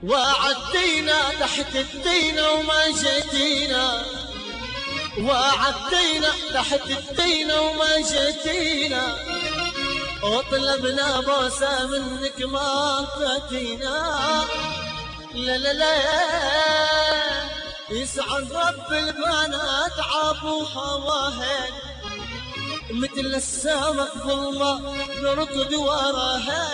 وعدينا تحت الدينا وما جيتينا، وعدينا تحت الدينا وما جيتينا، وطلبنا بوسة منك ما فاتينا. لا لا لا يسعد رب البنات عابوها وهن، مثل السمك ظلمة نركض وراها.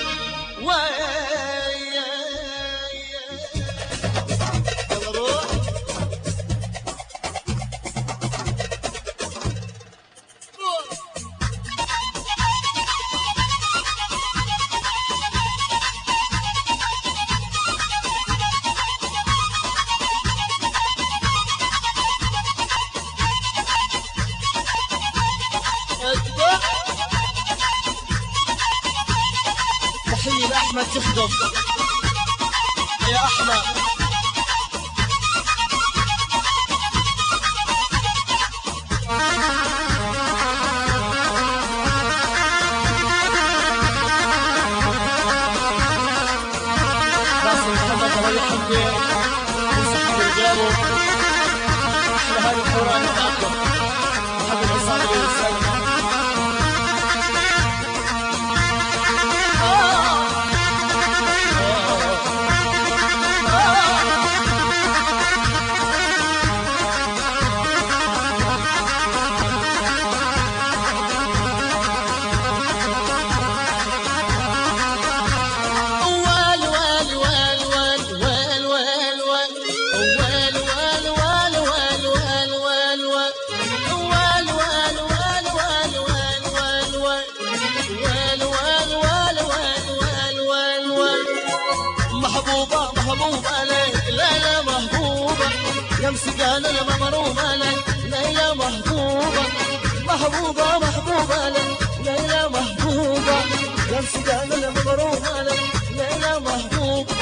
تحية لأحمد تخدم يا أحمد. راسم محمد هوي حمدي وصحب رجاله. أحلى هاي القرآن بتاعكم محمد عصام الإنسان. محبوبة محبوبة ليلى محبوبة يا مسكانة يا مغرومة ليلى محبوبة. محبوبة محبوبة ليلى محبوبة يا مسكانة يا مغرومة ليلى محبوبة.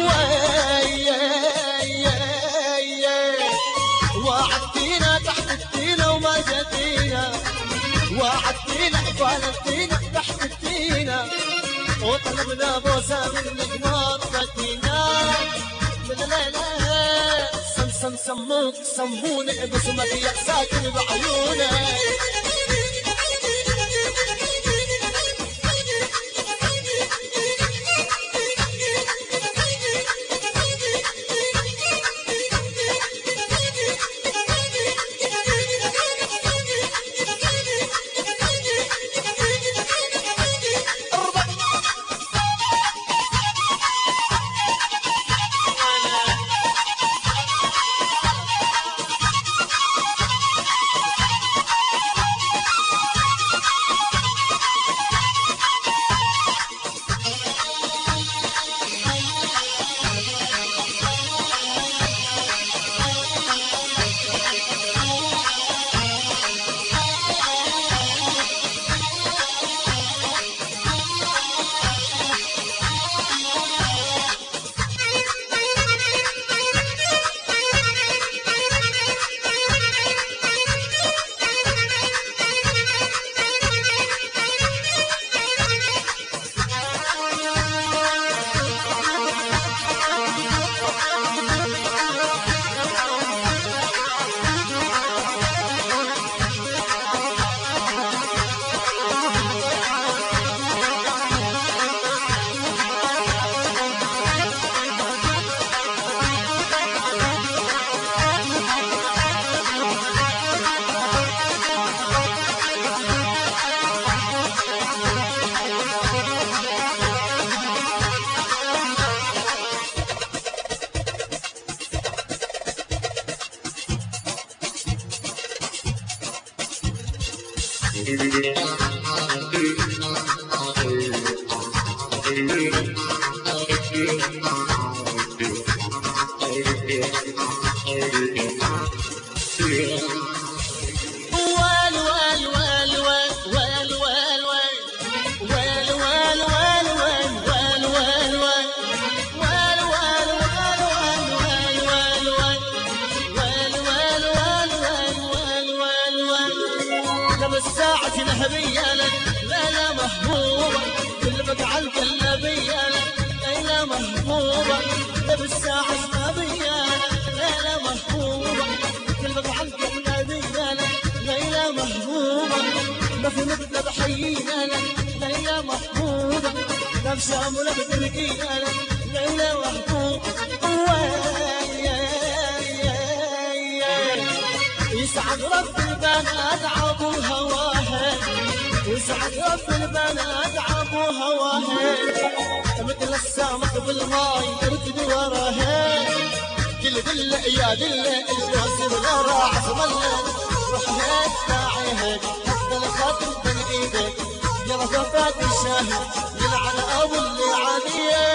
وعدتينا تحت التينة وما جاتينا، وعدتينا فعلتينا تحت التينة، وطلبنا بوسة منك ما فاتينا. لا لا لا سموك سموني باسمك يا ساكن بعيونك. الساعة ذهبية لك ليلى محبوبة، كل مقعد قلبية لك ليلى محبوبة. بالساحة النبية ليلى محبوبة كل بعنك منادية ليلى محبوبة ما في مثل بحيينا ليلى محبوبة لا بشام ولا بتركينا ليلى محبوبة يسعد رب البنات عبو هواها يسعد رب البنات عبو هواها مثل السمك بالماي ارتدي وراها كل دله يا دله الجوز ولا راح ظلت روح هيك داعيها حتى الخاتم بين ايدك يا رفقات الشاهد يلعن ابو اللي عليه